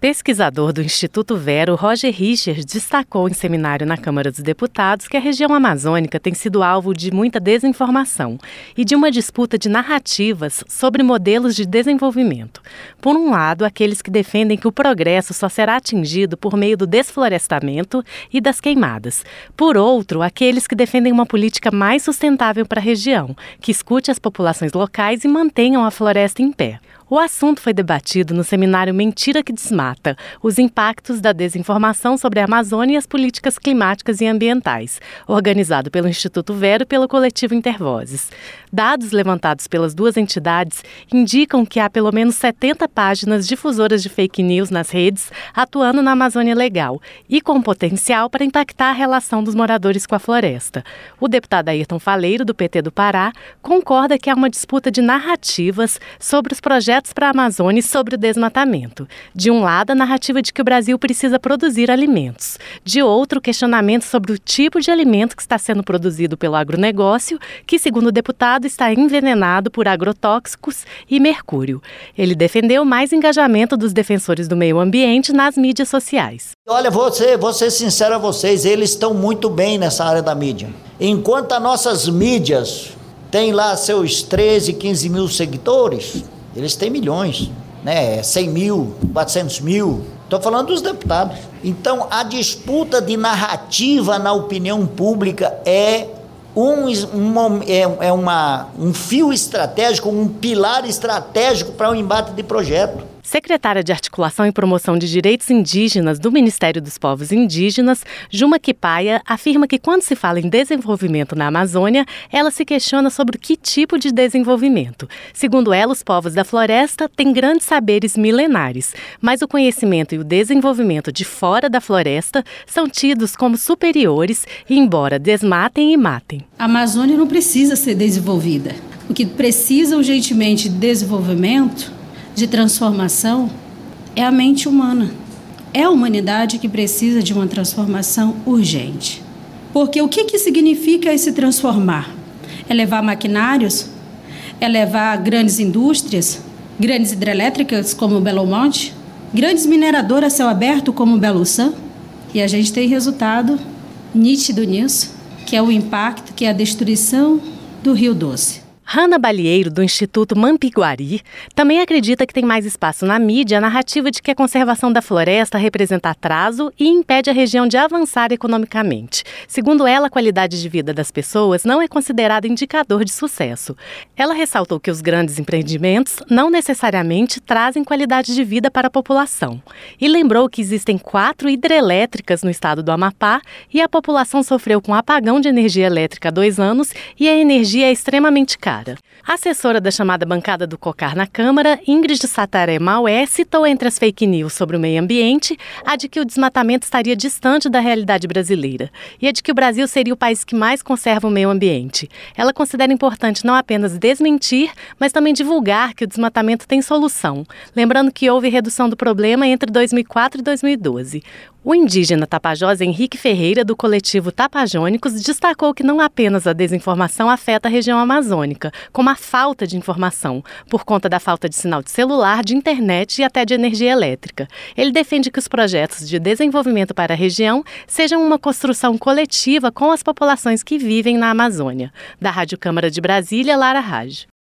Pesquisador do Instituto Vero, Roger Richard, destacou em seminário na Câmara dos Deputados que a região amazônica tem sido alvo de muita desinformação e de uma disputa de narrativas sobre modelos de desenvolvimento. Por um lado, aqueles que defendem que o progresso só será atingido por meio do desflorestamento e das queimadas. Por outro, aqueles que defendem uma política mais sustentável para a região, que escute as populações locais e mantenham a floresta em pé. O assunto foi debatido no seminário Mentira que Desmata, os impactos da desinformação sobre a Amazônia e as políticas climáticas e ambientais, organizado pelo Instituto Vero e pelo coletivo Intervozes. Dados levantados pelas duas entidades indicam que há pelo menos 70 páginas difusoras de fake news nas redes atuando na Amazônia Legal e com potencial para impactar a relação dos moradores com a floresta. O deputado Ayrton Faleiro, do PT do Pará, concorda que há uma disputa de narrativas sobre os projetos para a Amazônia e sobre o desmatamento. De um lado, a narrativa de que o Brasil precisa produzir alimentos. De outro, o questionamento sobre o tipo de alimento que está sendo produzido pelo agronegócio, que, segundo o deputado, está envenenado por agrotóxicos e mercúrio. Ele defendeu mais engajamento dos defensores do meio ambiente nas mídias sociais. Olha, vou ser sincero a vocês, eles estão muito bem nessa área da mídia. Enquanto as nossas mídias têm lá seus 13, 15 mil seguidores, eles têm milhões, né? 100 mil, 400 mil. Estou falando dos deputados. Então, a disputa de narrativa na opinião pública é um fio estratégico, um pilar estratégico para o embate de projeto. Secretária de Articulação e Promoção de Direitos Indígenas do Ministério dos Povos Indígenas, Juma Quipaia, afirma que quando se fala em desenvolvimento na Amazônia, ela se questiona sobre que tipo de desenvolvimento. Segundo ela, os povos da floresta têm grandes saberes milenares, mas o conhecimento e o desenvolvimento de fora da floresta são tidos como superiores, embora desmatem e matem. A Amazônia não precisa ser desenvolvida. O que precisa urgentemente de desenvolvimento, de transformação, é a mente humana. É a humanidade que precisa de uma transformação urgente. Porque o que significa se transformar? É levar maquinários? É levar grandes indústrias? Grandes hidrelétricas como Belo Monte? Grandes mineradoras a céu aberto como Belo San? E a gente tem resultado nítido nisso, que é o impacto, que é a destruição do Rio Doce. Hanna Balieiro, do Instituto Mampiguari, também acredita que tem mais espaço na mídia a narrativa de que a conservação da floresta representa atraso e impede a região de avançar economicamente. Segundo ela, a qualidade de vida das pessoas não é considerada indicador de sucesso. Ela ressaltou que os grandes empreendimentos não necessariamente trazem qualidade de vida para a população. E lembrou que existem 4 hidrelétricas no estado do Amapá e a população sofreu com apagão de energia elétrica há 2 anos e a energia é extremamente cara. A assessora da chamada bancada do COCAR na Câmara, Ingrid Sataré Maué, citou entre as fake news sobre o meio ambiente a de que o desmatamento estaria distante da realidade brasileira e a de que o Brasil seria o país que mais conserva o meio ambiente. Ela considera importante não apenas desmentir, mas também divulgar que o desmatamento tem solução, lembrando que houve redução do problema entre 2004 e 2012. O indígena tapajós Henrique Ferreira, do coletivo Tapajônicos, destacou que não apenas a desinformação afeta a região amazônica, como a falta de informação, por conta da falta de sinal de celular, de internet e até de energia elétrica. Ele defende que os projetos de desenvolvimento para a região sejam uma construção coletiva com as populações que vivem na Amazônia. Da Rádio Câmara de Brasília, Lara Raj.